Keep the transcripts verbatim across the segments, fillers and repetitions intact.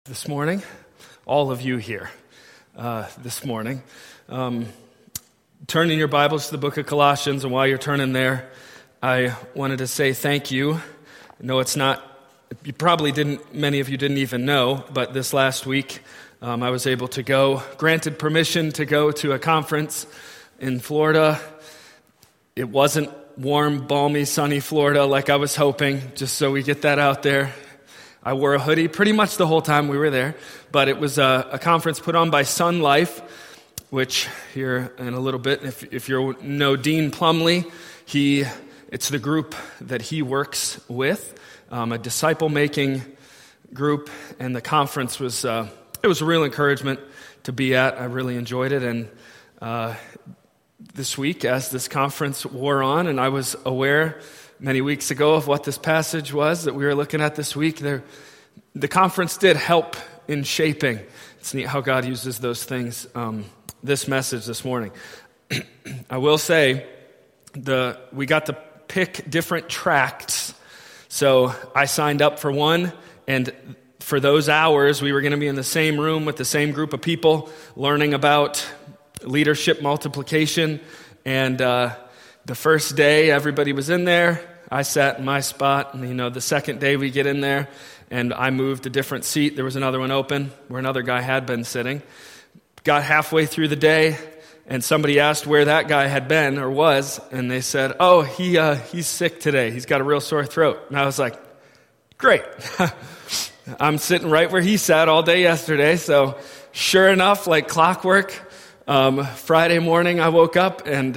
This morning, all of you here uh, this morning. Um, turn in your Bibles to the book of Colossians, and while you're turning there, I wanted to say thank you. I know it's not, you probably didn't, many of you didn't even know, but this last week um, I was able to go, granted permission to go to a conference in Florida. It wasn't warm, balmy, sunny Florida like I was hoping, just so we get that out there. I wore a hoodie pretty much the whole time we were there, but it was a, a conference put on by Sun Life, which here in a little bit, if, if you know Dean Plumley, he it's the group that he works with, um, a disciple-making group, and the conference was, uh, it was a real encouragement to be at. I really enjoyed it, and uh, this week, as this conference wore on, and I was aware many weeks ago of what this passage was that we were looking at this week. There, the conference did help in shaping. It's neat how God uses those things. Um, this message this morning, I will say, the we got to pick different tracts. So I signed up for one, and for those hours, we were going to be in the same room with the same group of people, learning about leadership multiplication. And uh, the first day, everybody was in there. I sat in my spot, and you know, the second day we get in there, and I moved a different seat. There was another one open where another guy had been sitting. Got halfway through the day, and somebody asked where that guy had been or was, and they said, "Oh, he uh, he's sick today. He's got a real sore throat." And I was like, "Great." I'm sitting right where he sat all day yesterday. So sure enough, like clockwork, um, Friday morning I woke up and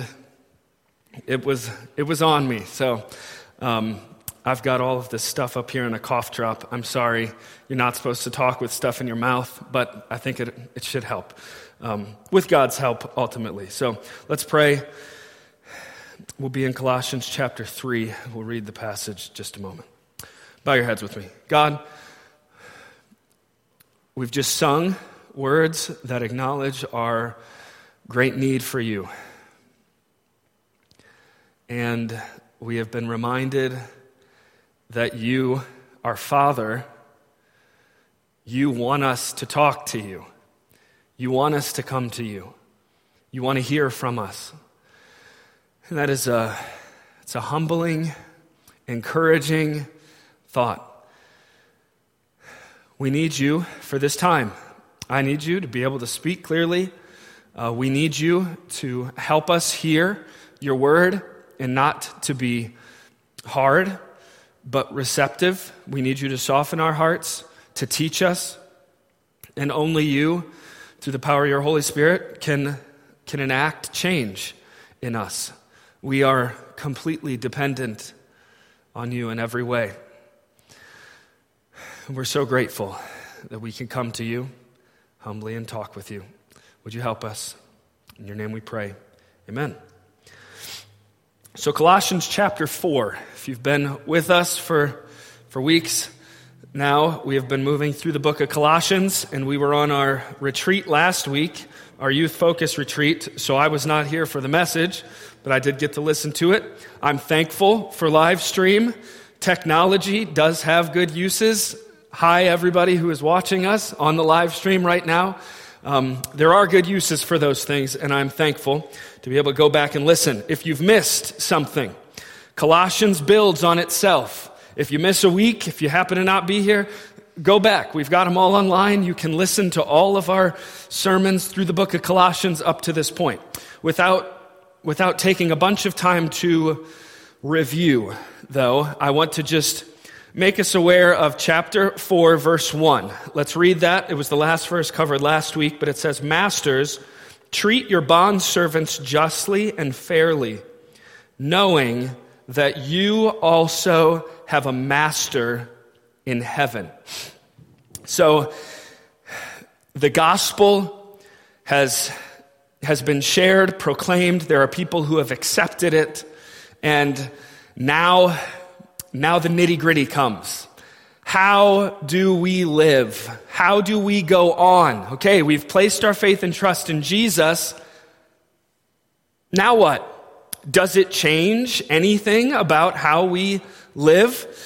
it was it was on me. So. Um, I've got all of this stuff up here in a cough drop. I'm sorry, you're not supposed to talk with stuff in your mouth, but I think it, it should help, um, with God's help, ultimately. So let's pray. We'll be in Colossians chapter three. We'll read the passage in just a moment. Bow your heads with me. God, we've just sung words that acknowledge our great need for you. And we have been reminded that you, our Father, you want us to talk to you. You want us to come to you. You want to hear from us. And that is a, it's a humbling, encouraging thought. We need you for this time. I need you to be able to speak clearly. Uh, we need you to help us hear your word and not to be hard, but receptive. We need you to soften our hearts, to teach us. And only you, through the power of your Holy Spirit, can, can enact change in us. We are completely dependent on you in every way. We're so grateful that we can come to you humbly and talk with you. Would you help us? In your name we pray. Amen. So Colossians chapter four, if you've been with us for, for weeks now, we have been moving through the book of Colossians, and we were on our retreat last week, our youth focus retreat, so I was not here for the message, but I did get to listen to it. I'm thankful for live stream. Technology does have good uses. Hi, everybody who is watching us on the live stream right now. Um, there are good uses for those things, and I'm thankful to be able to go back and listen. If you've missed something, Colossians builds on itself. If you miss a week, if you happen to not be here, go back. We've got them all online. You can listen to all of our sermons through the book of Colossians up to this point. Without, without taking a bunch of time to review, though, I want to just make us aware of chapter four, verse one. Let's read that. It was the last verse covered last week, but it says, "Masters, treat your bondservants justly and fairly, knowing that you also have a master in heaven." So, the gospel has, has been shared, proclaimed. There are people who have accepted it, and now... Now the nitty-gritty comes. How do we live? How do we go on? Okay, we've placed our faith and trust in Jesus. Now what? Does it change anything about how we live?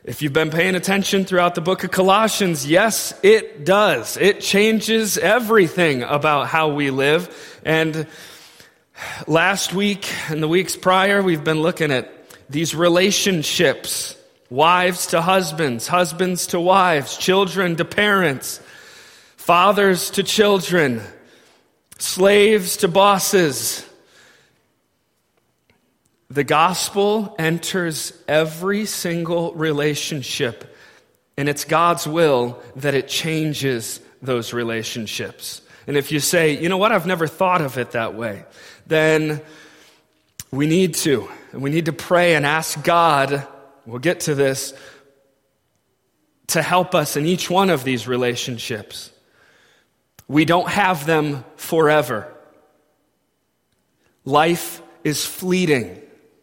If you've been paying attention throughout the book of Colossians, yes, it does. It changes everything about how we live. And last week and the weeks prior, we've been looking at these relationships, wives to husbands, husbands to wives, children to parents, fathers to children, slaves to bosses. The gospel enters every single relationship, and it's God's will that it changes those relationships. And if you say, you know what, I've never thought of it that way, then we need to. And we need to pray and ask God, we'll get to this, to help us in each one of these relationships. We don't have them forever. Life is fleeting.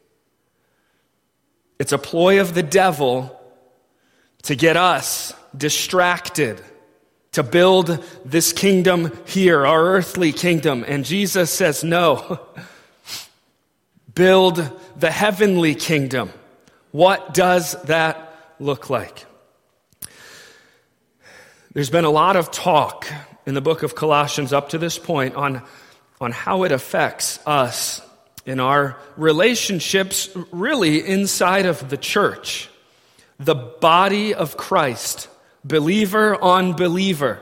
It's a ploy of the devil to get us distracted, to build this kingdom here, our earthly kingdom. And Jesus says, no, build the heavenly kingdom. What does that look like? There's been a lot of talk in the book of Colossians up to this point on, on how it affects us in our relationships, really inside of the church, the body of Christ, believer on believer.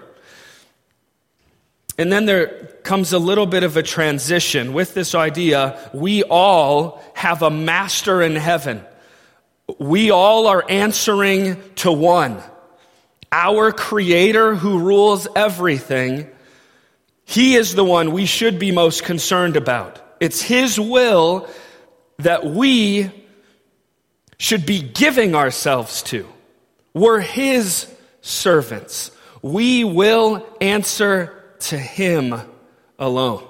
And then there comes a little bit of a transition with this idea, we all have a master in heaven. We all are answering to one. Our Creator who rules everything, He is the one we should be most concerned about. It's His will that we should be giving ourselves to. We're His servants. We will answer to Him alone.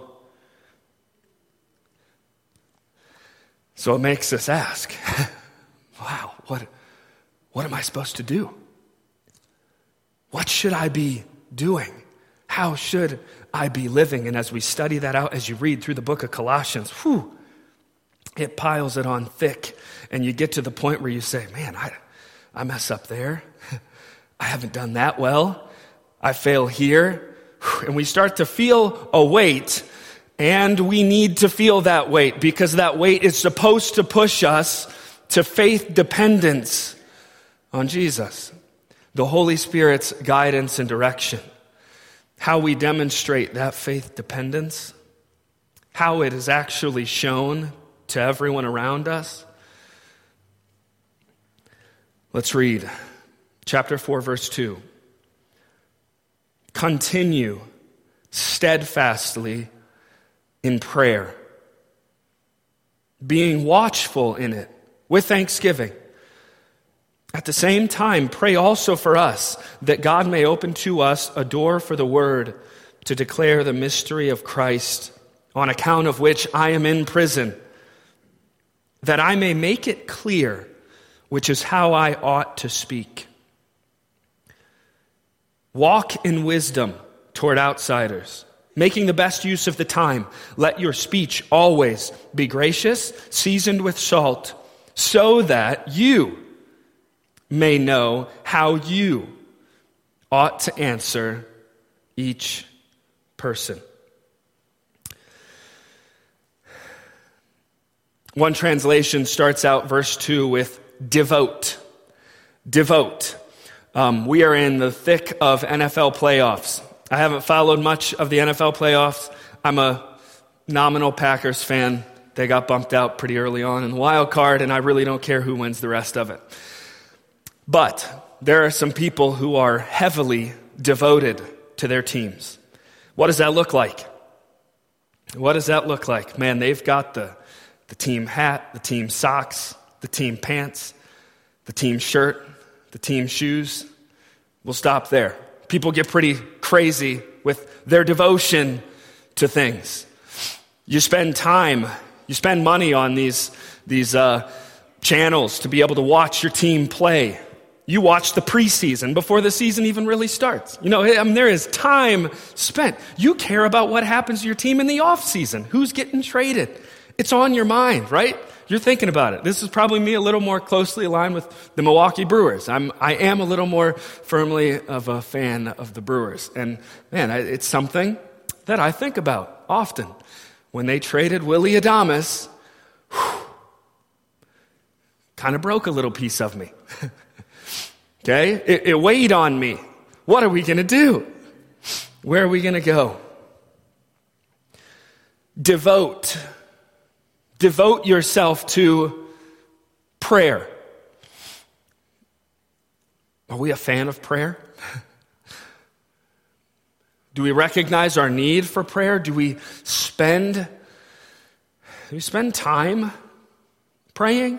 So it makes us ask, wow, what, what am I supposed to do? What should I be doing? How should I be living? And as we study that out, as you read through the book of Colossians, whew, it piles it on thick. And you get to the point where you say, man, I, I mess up there. I haven't done that well. I fail here. And we start to feel a weight, and we need to feel that weight because that weight is supposed to push us to faith dependence on Jesus, the Holy Spirit's guidance and direction. How we demonstrate that faith dependence, how it is actually shown to everyone around us. Let's read chapter four, verse two. Continue steadfastly in prayer, being watchful in it with thanksgiving. At the same time, pray also for us, that God may open to us a door for the word to declare the mystery of Christ, on account of which I am in prison, that I may make it clear, which is how I ought to speak. Walk in wisdom toward outsiders, making the best use of the time. Let your speech always be gracious, seasoned with salt, so that you may know how you ought to answer each person. One translation starts out verse two with devote. Devote. Um, we are in the thick of N F L playoffs. I haven't followed much of the N F L playoffs. I'm a nominal Packers fan. They got bumped out pretty early on in the wild card, and I really don't care who wins the rest of it. But there are some people who are heavily devoted to their teams. What does that look like? What does that look like? Man, they've got the, the team hat, the team socks, the team pants, the team shirt, the team shoes. We'll stop there. People get pretty crazy with their devotion to things. You spend time, you spend money on these, these uh, channels to be able to watch your team play. You watch the preseason before the season even really starts. You know, I mean, there is time spent. You care about what happens to your team in the off season. Who's getting traded? It's on your mind, right? You're thinking about it. This is probably me a little more closely aligned with the Milwaukee Brewers. I'm, I am a little more firmly of a fan of the Brewers. And man, I, it's something that I think about often. When they traded Willie Adames, kind of broke a little piece of me. Okay? It, it weighed on me. What are we going to do? Where are we going to go? Devote. Devote yourself to prayer. Are we a fan of prayer? Do we recognize our need for prayer? Do we spend, do we spend time praying?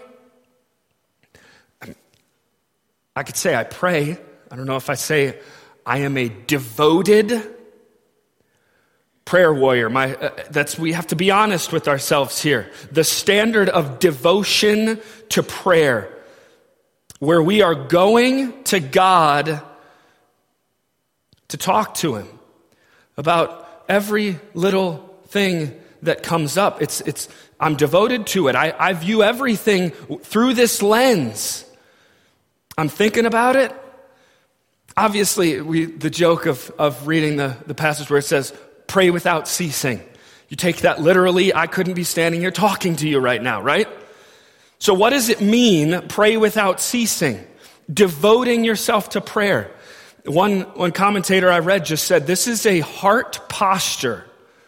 I could say I pray. I don't know if I say I am a devoted prayer warrior. My, uh, that's, we have to be honest with ourselves here. The standard of devotion to prayer, where we are going to God to talk to him about every little thing that comes up. It's, it's, I'm devoted to it. I, I view everything through this lens. I'm thinking about it. Obviously, we, the joke of, of reading the, the passage where it says, pray without ceasing. You take that literally, I couldn't be standing here talking to you right now, right? So what does it mean, pray without ceasing? Devoting yourself to prayer. One, one commentator I read just said, this is a heart posture.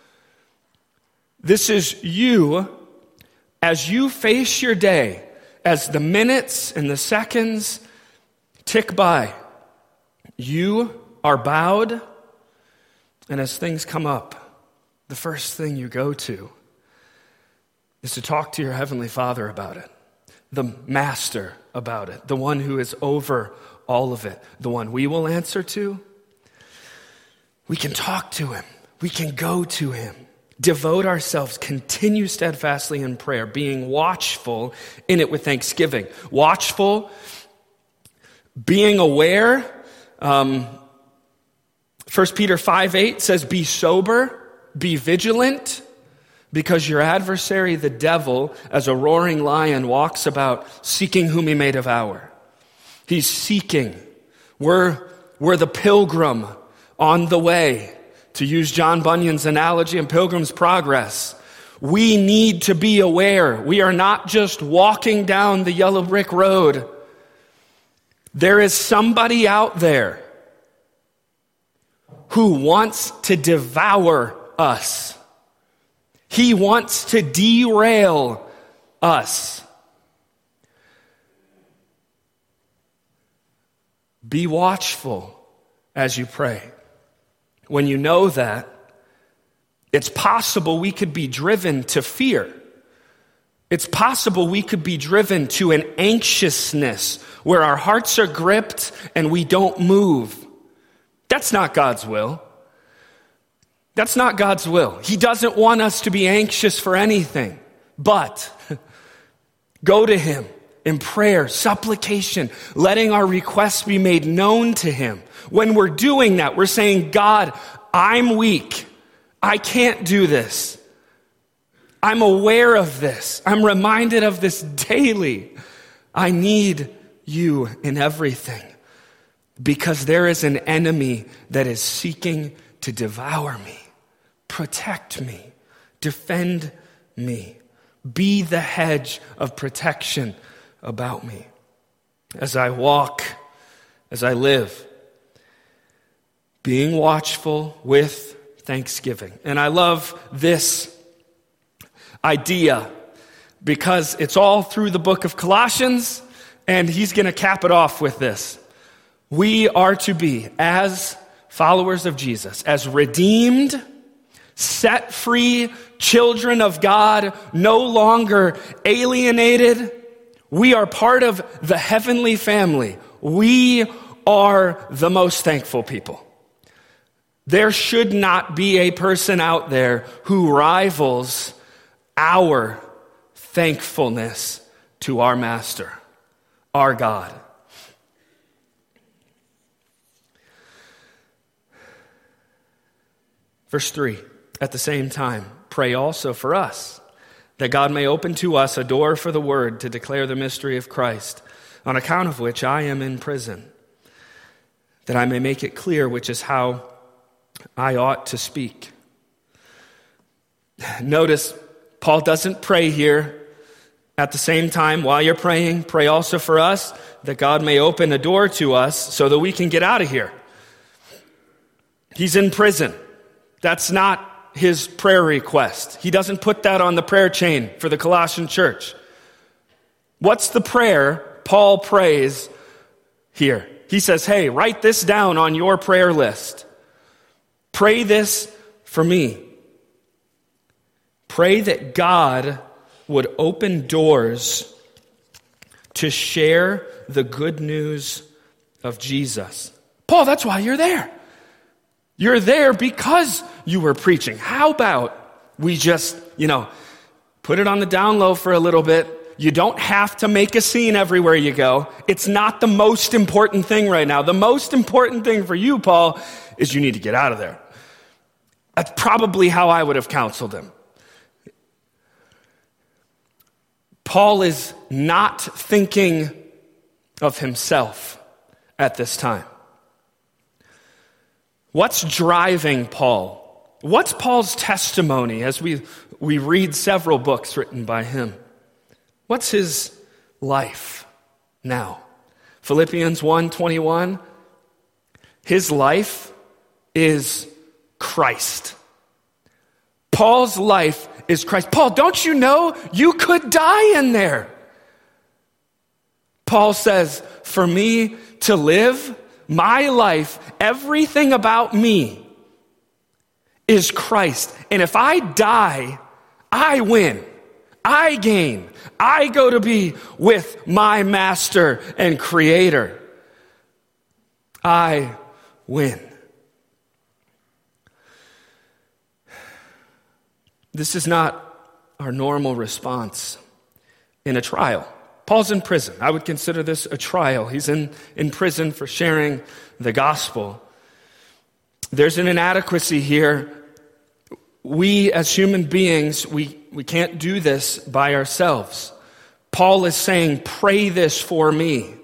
This is you, as you face your day, as the minutes and the seconds tick by, you are bowed, and as things come up, the first thing you go to is to talk to your Heavenly Father about it, the Master about it, the one who is over all of it, the one we will answer to. We can talk to him. We can go to him. Devote ourselves, continue steadfastly in prayer, being watchful in it with thanksgiving. Watchful, being aware. Um, First Peter five eight says, be sober, be vigilant, because your adversary, the devil, as a roaring lion, walks about seeking whom he may devour. He's seeking. We're, we're the pilgrim on the way. To use John Bunyan's analogy in Pilgrim's Progress, we need to be aware. We are not just walking down the yellow brick road. There is somebody out there who wants to devour us. He wants to derail us. Be watchful as you pray. When you know that, it's possible we could be driven to fear. It's possible we could be driven to an anxiousness where our hearts are gripped and we don't move. That's not God's will. That's not God's will. He doesn't want us to be anxious for anything, but go to him in prayer, supplication, letting our requests be made known to him. When we're doing that, we're saying, God, I'm weak. I can't do this. I'm aware of this. I'm reminded of this daily. I need you in everything because there is an enemy that is seeking to devour me, protect me, defend me, be the hedge of protection about me as I walk, as I live, being watchful with thanksgiving. And I love this idea because it's all through the book of Colossians, and he's going to cap it off with this. We are to be, as followers of Jesus, as redeemed, set free children of God, no longer alienated. We are part of the heavenly family. We are the most thankful people. There should not be a person out there who rivals our thankfulness to our Master, our God. Verse three, at the same time, pray also for us, that God may open to us a door for the word to declare the mystery of Christ, on account of which I am in prison, that I may make it clear which is how I ought to speak. Notice, Paul doesn't pray here. At the same time, while you're praying, pray also for us, that God may open a door to us so that we can get out of here. He's in prison. That's not his prayer request. He doesn't put that on the prayer chain for the Colossian church. What's the prayer Paul prays here? He says, hey, write this down on your prayer list. Pray this for me. Pray that God would open doors to share the good news of Jesus. Paul, that's why you're there. You're there because you were preaching. How about we just, you know, put it on the down low for a little bit. You don't have to make a scene everywhere you go. It's not the most important thing right now. The most important thing for you, Paul, is you need to get out of there. That's probably how I would have counseled him. Paul is not thinking of himself at this time. What's driving Paul? What's Paul's testimony as we, we read several books written by him? What's his life now? Philippians one twenty-one. His life is Christ. Paul's life is Christ. Paul, don't you know you could die in there? Paul says, for me to live, my life, everything about me is Christ. And if I die, I win. I gain. I go to be with my master and creator. I win. This is not our normal response in a trial. Paul's in prison. I would consider this a trial. He's in, in prison for sharing the gospel. There's an inadequacy here. We as human beings, we, we can't do this by ourselves. Paul is saying, pray this for me.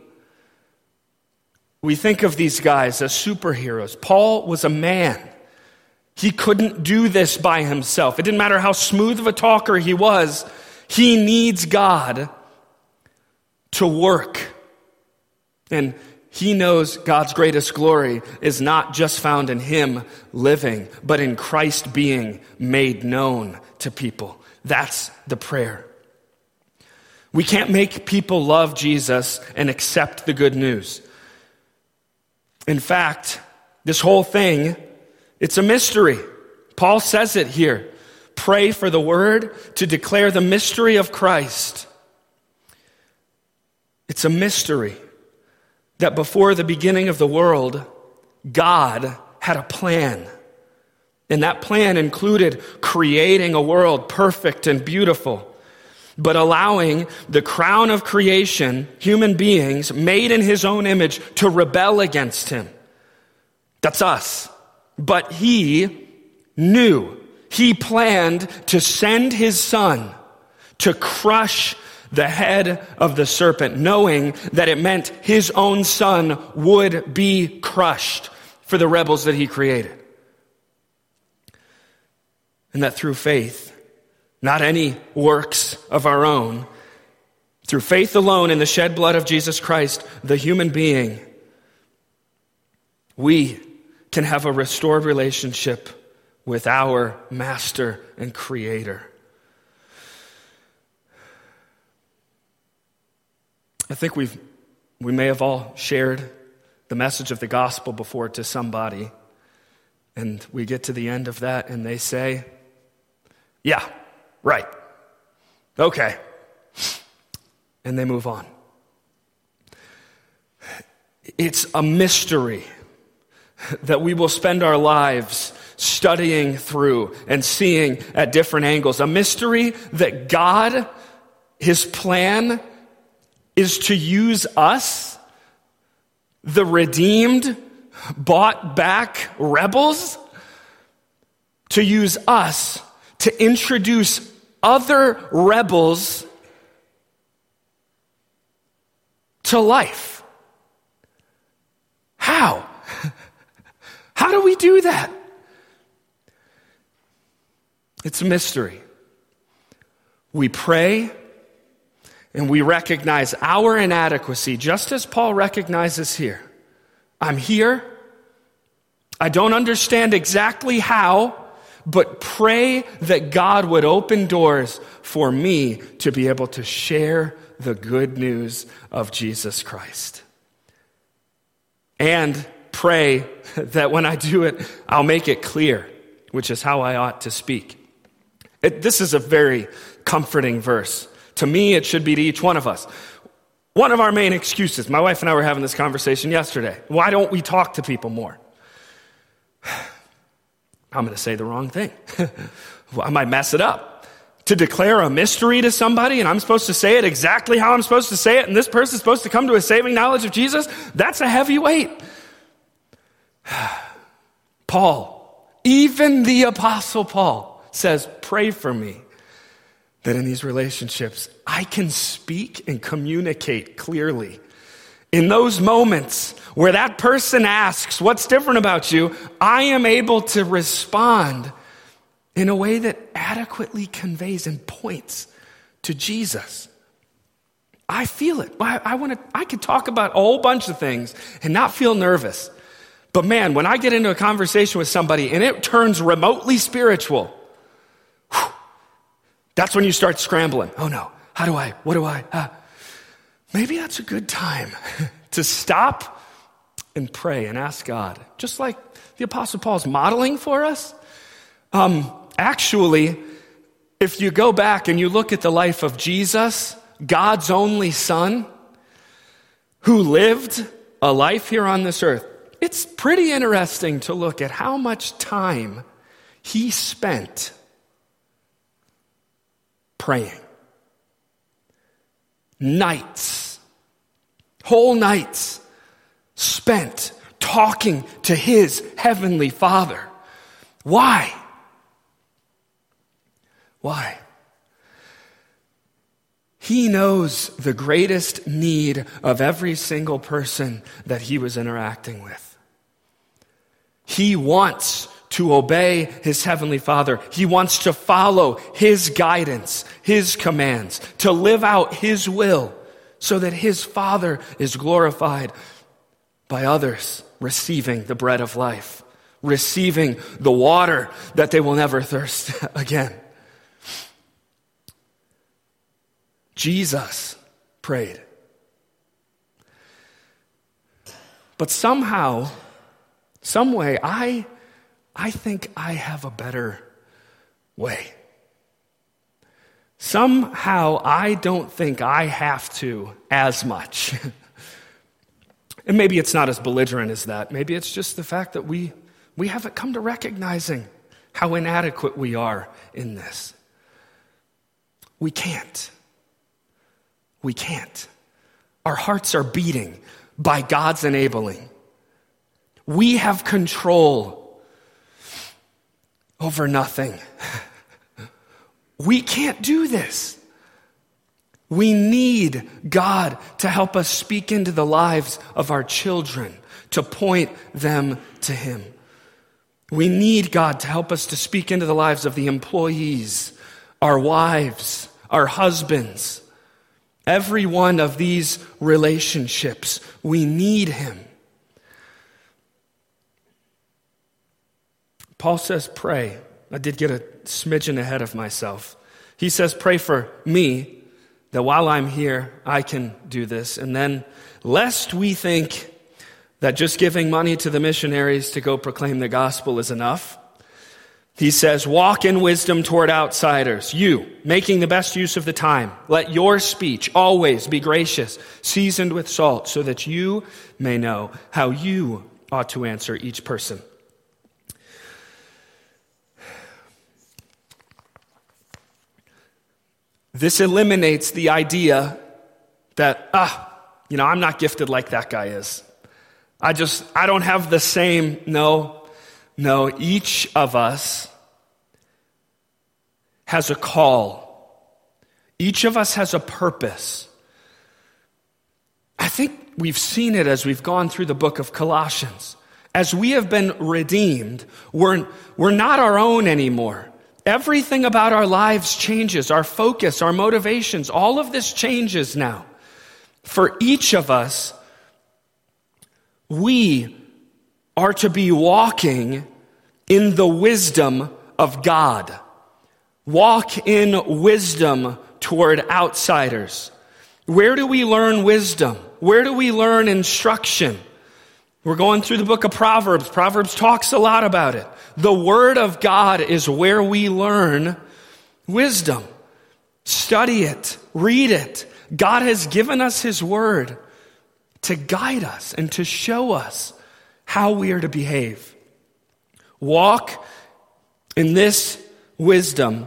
We think of these guys as superheroes. Paul was a man. He couldn't do this by himself. It didn't matter how smooth of a talker he was. He needs God to work. And he knows God's greatest glory is not just found in him living, but in Christ being made known to people. That's the prayer. We can't make people love Jesus and accept the good news. In fact, this whole thing, it's a mystery. Paul says it here. Pray for the word to declare the mystery of Christ. It's a mystery that before the beginning of the world, God had a plan. And that plan included creating a world perfect and beautiful, but allowing the crown of creation, human beings made in his own image, to rebel against him. That's us. But he knew, he planned to send his son to crush the head of the serpent, knowing that it meant his own son would be crushed for the rebels that he created. And that through faith, not any works of our own, through faith alone in the shed blood of Jesus Christ, the human being, we can have a restored relationship with our master and creator. I think we've we may have all shared the message of the gospel before to somebody, and we get to the end of that and they say, yeah, right, okay, and they move on. It's a mystery that we will spend our lives studying through and seeing at different angles. A mystery that God, his plan is to use us, the redeemed, bought back rebels, to use us to introduce other rebels to life. How? How do we do that? It's a mystery. We pray and we recognize our inadequacy, just as Paul recognizes here. I'm here. I don't understand exactly how, but pray that God would open doors for me to be able to share the good news of Jesus Christ. And pray that when I do it, I'll make it clear, which is how I ought to speak. It, this is a very comforting verse. To me, it should be to each one of us. One of our main excuses, my wife and I were having this conversation yesterday. Why don't we talk to people more? I'm going to say the wrong thing. I might mess it up. To declare a mystery to somebody and I'm supposed to say it exactly how I'm supposed to say it and this person's supposed to come to a saving knowledge of Jesus, that's a heavy weight. Paul, even the Apostle Paul says, pray for me that in these relationships I can speak and communicate clearly. In those moments where that person asks, what's different about you? I am able to respond in a way that adequately conveys and points to Jesus. I feel it. I, I want to. I could talk about a whole bunch of things and not feel nervous. But man, when I get into a conversation with somebody and it turns remotely spiritual, whew, that's when you start scrambling. Oh no, how do I, what do I, ah. Maybe that's a good time to stop and pray and ask God. Just like the Apostle Paul's modeling for us. Um, actually, if you go back and you look at the life of Jesus, God's only Son, who lived a life here on this earth, it's pretty interesting to look at how much time he spent praying. Nights, whole nights spent talking to his heavenly Father. Why? Why? He knows the greatest need of every single person that he was interacting with. He wants to obey his heavenly Father. He wants to follow his guidance, his commands, to live out his will so that his Father is glorified by others receiving the bread of life, receiving the water that they will never thirst again. Jesus prayed. But somehow, some way, I, I think I have a better way. Somehow, I don't think I have to as much. And maybe it's not as belligerent as that. Maybe it's just the fact that we, we haven't come to recognizing how inadequate we are in this. We can't. We can't. Our hearts are beating by God's enabling. We have control over nothing. We can't do this. We need God to help us speak into the lives of our children, to point them to Him. We need God to help us to speak into the lives of the employees, our wives, our husbands. Every one of these relationships, we need Him. Paul says, pray. I did get a smidgen ahead of myself. He says, pray for me, that while I'm here, I can do this. And then, lest we think that just giving money to the missionaries to go proclaim the gospel is enough, he says, walk in wisdom toward outsiders. You, making the best use of the time. Let your speech always be gracious, seasoned with salt, so that you may know how you ought to answer each person. This eliminates the idea that, ah, you know, I'm not gifted like that guy is. I just, I don't have the same, no, no, each of us has a call Each of us has a purpose. I think we've seen it as we've gone through the book of Colossians. As we have been redeemed, we're, we're not our own anymore. Everything about our lives changes, our focus, our motivations, all of this changes now. For each of us, we are to be walking in the wisdom of God. Walk in wisdom toward outsiders. Where do we learn wisdom? Where do we learn instruction? We're going through the book of Proverbs. Proverbs talks a lot about it. The Word of God is where we learn wisdom. Study it. Read it. God has given us His Word to guide us and to show us how we are to behave. Walk in this wisdom,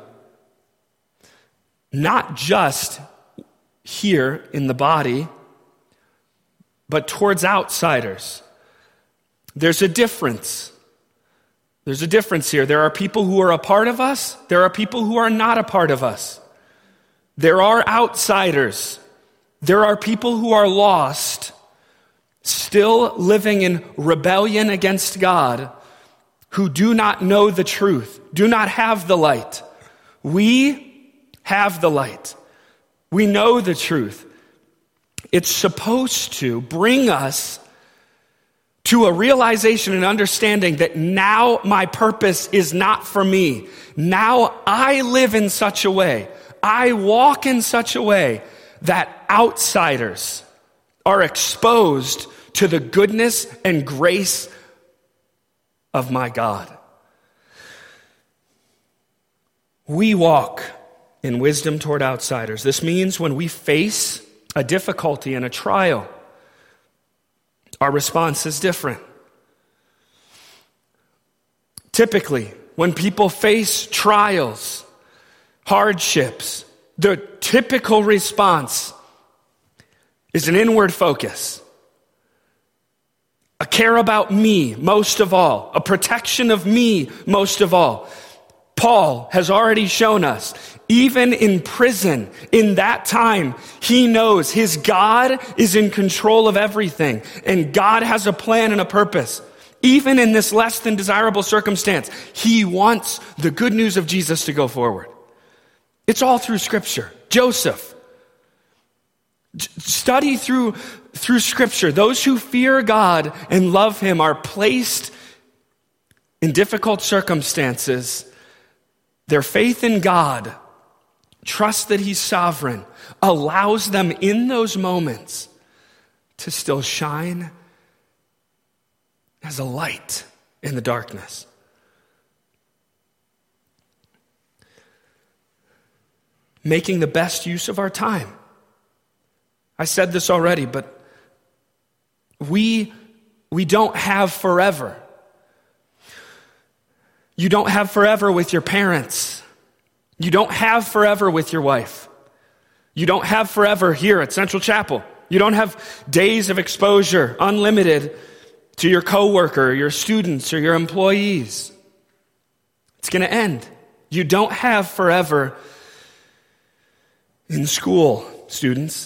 not just here in the body, but towards outsiders. There's a difference. There's a difference here. There are people who are a part of us. There are people who are not a part of us. There are outsiders. There are people who are lost, still living in rebellion against God, who do not know the truth, do not have the light. We have the light. We know the truth. It's supposed to bring us to a realization and understanding that now my purpose is not for me. Now I live in such a way, I walk in such a way that outsiders are exposed to the goodness and grace of my God. We walk in wisdom toward outsiders. This means when we face a difficulty and a trial, our response is different. Typically, when people face trials, hardships, the typical response is an inward focus. A care about me most of all. A protection of me most of all. Paul has already shown us, even in prison, in that time, he knows his God is in control of everything, and God has a plan and a purpose. Even in this less than desirable circumstance, he wants the good news of Jesus to go forward. It's all through Scripture. Joseph. Study through, through Scripture. Those who fear God and love Him are placed in difficult circumstances. Their faith in God, trust that He's sovereign, allows them in those moments to still shine as a light in the darkness. Making the best use of our time. I said this already, but we, we don't have forever. You don't have forever with your parents. You don't have forever with your wife. You don't have forever here at Central Chapel. You don't have days of exposure, unlimited, to your coworker, your students, or your employees. It's going to end. You don't have forever in school, students.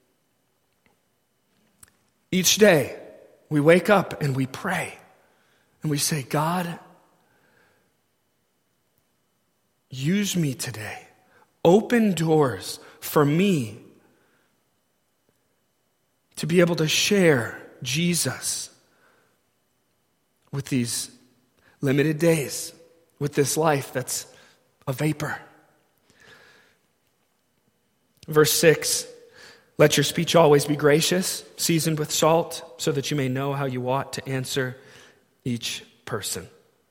Each day, we wake up and we pray. And we say, God, use me today. Open doors for me to be able to share Jesus with these limited days, with this life that's a vapor. Verse six, let your speech always be gracious, seasoned with salt, so that you may know how you ought to answer each person.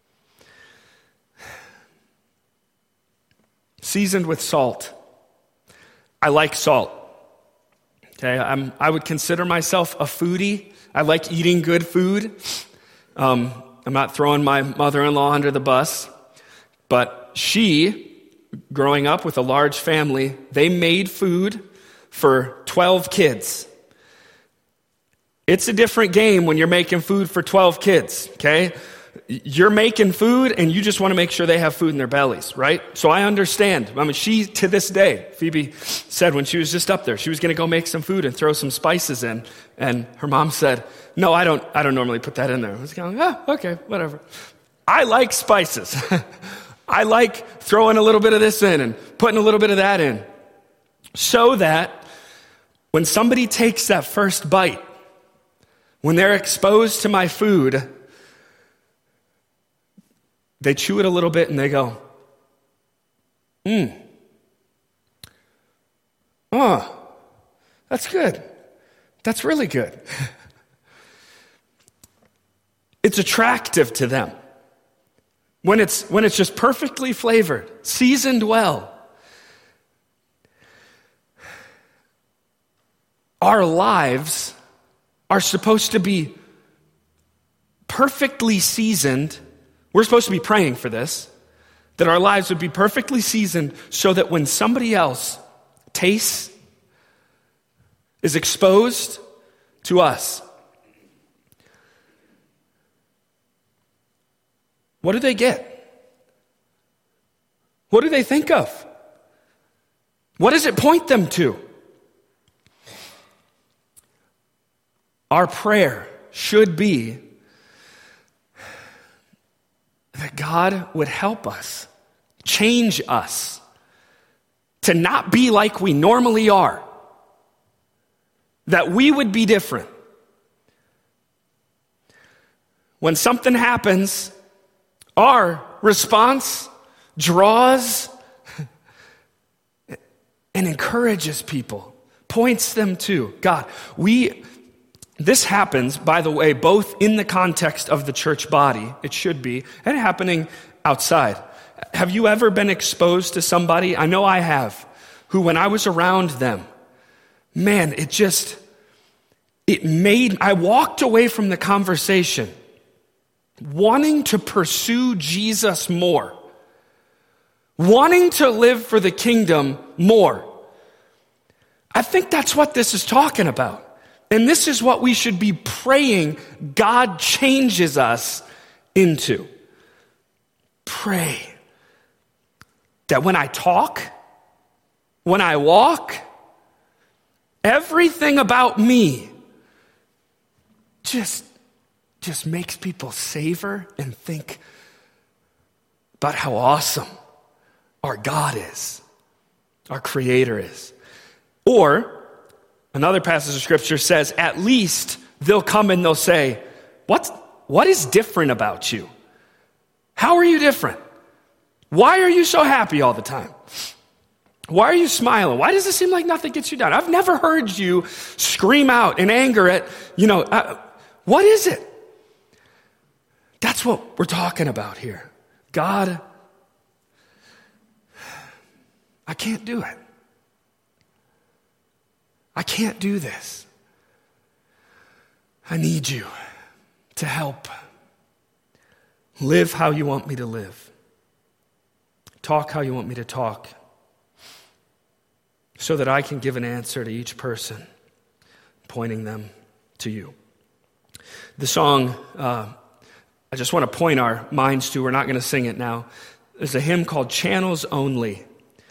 Seasoned with salt. I like salt. Okay, I'm, I would consider myself a foodie. I like eating good food. Um, I'm not throwing my mother-in-law under the bus, but she, growing up with a large family, they made food for twelve kids. It's a different game when you're making food for twelve kids, okay? you're making food and you just want to make sure they have food in their bellies, right? So I understand. I mean, she, to this day, Phoebe said when she was just up there, she was going to go make some food and throw some spices in. And her mom said, no, I don't, I don't normally put that in there. I was going, oh, okay, whatever. I like spices. I like throwing a little bit of this in and putting a little bit of that in. So that when somebody takes that first bite, when they're exposed to my food, they chew it a little bit and they go, mmm. Oh, that's good. That's really good. It's attractive to them. When it's, when it's just perfectly flavored, seasoned well. Our lives are supposed to be perfectly seasoned. We're supposed to be praying for this, that our lives would be perfectly seasoned so that when somebody else tastes, is exposed to us, what do they get? What do they think of? What does it point them to? Our prayer should be that God would help us, change us, to not be like we normally are, that we would be different. When something happens, our response draws and encourages people, points them to God. We, this happens, by the way, both in the context of the church body, it should be, and happening outside. Have you ever been exposed to somebody, I know I have, who when I was around them, man, it just, it made, I walked away from the conversation wanting to pursue Jesus more, wanting to live for the kingdom more. I think that's what this is talking about. And this is what we should be praying God changes us into. Pray that when I talk, when I walk, everything about me just, just makes people savor and think about how awesome our God is, our Creator is. Or, another passage of Scripture says, at least they'll come and they'll say, what, what is different about you? How are you different? Why are you so happy all the time? Why are you smiling? Why does it seem like nothing gets you down? I've never heard you scream out in anger at, you know, uh, what is it? That's what we're talking about here. God, I can't do it. I can't do this. I need you to help live how you want me to live. Talk how you want me to talk. So that I can give an answer to each person, pointing them to you. The song, uh, I just want to point our minds to, we're not going to sing it now. There's a hymn called Channels Only.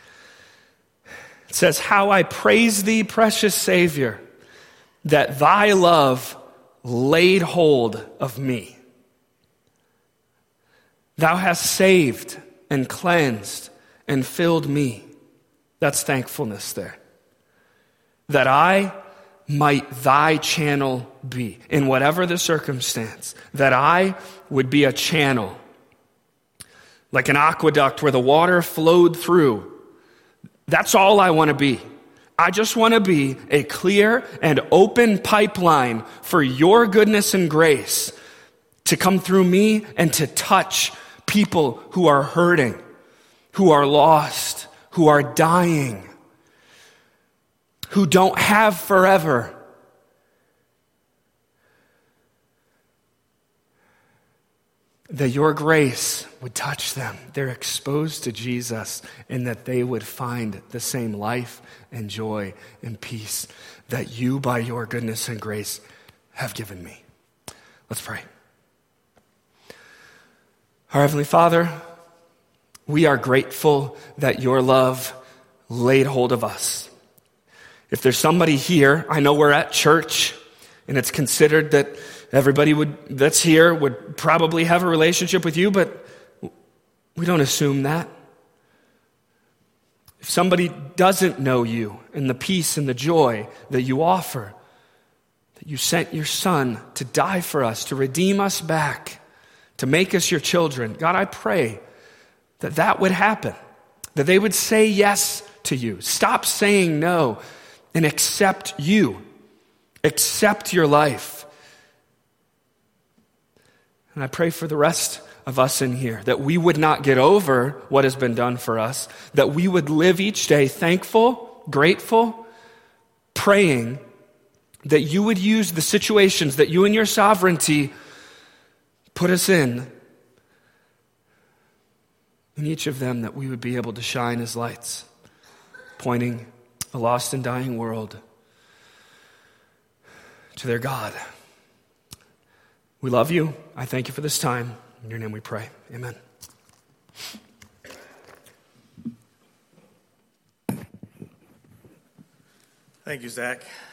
It says, how I praise thee, precious Savior, that thy love laid hold of me. Thou hast saved and cleansed and filled me. That's thankfulness there. That I might thy channel be, in whatever the circumstance, that I would be a channel, like an aqueduct where the water flowed through. That's all I want to be. I just want to be a clear and open pipeline for your goodness and grace to come through me and to touch people who are hurting, who are lost, who are dying, who don't have forever. That your grace would touch them. They're exposed to Jesus, and that they would find the same life and joy and peace that you, by your goodness and grace, have given me. Let's pray. Our Heavenly Father, we are grateful that your love laid hold of us. If there's somebody here, I know we're at church, and it's considered that everybody would that's here would probably have a relationship with you, but we don't assume that. If somebody doesn't know you and the peace and the joy that you offer, that you sent your Son to die for us, to redeem us back, to make us your children, God, I pray that that would happen, that they would say yes to you, stop saying no, and accept you, accept your life. And I pray for the rest of us in here, that we would not get over what has been done for us, that we would live each day thankful, grateful, praying that you would use the situations that you in your sovereignty put us in, in each of them, that we would be able to shine as lights, pointing a lost and dying world to their God. We love you. I thank you for this time. In your name we pray. Amen. Thank you, Zach.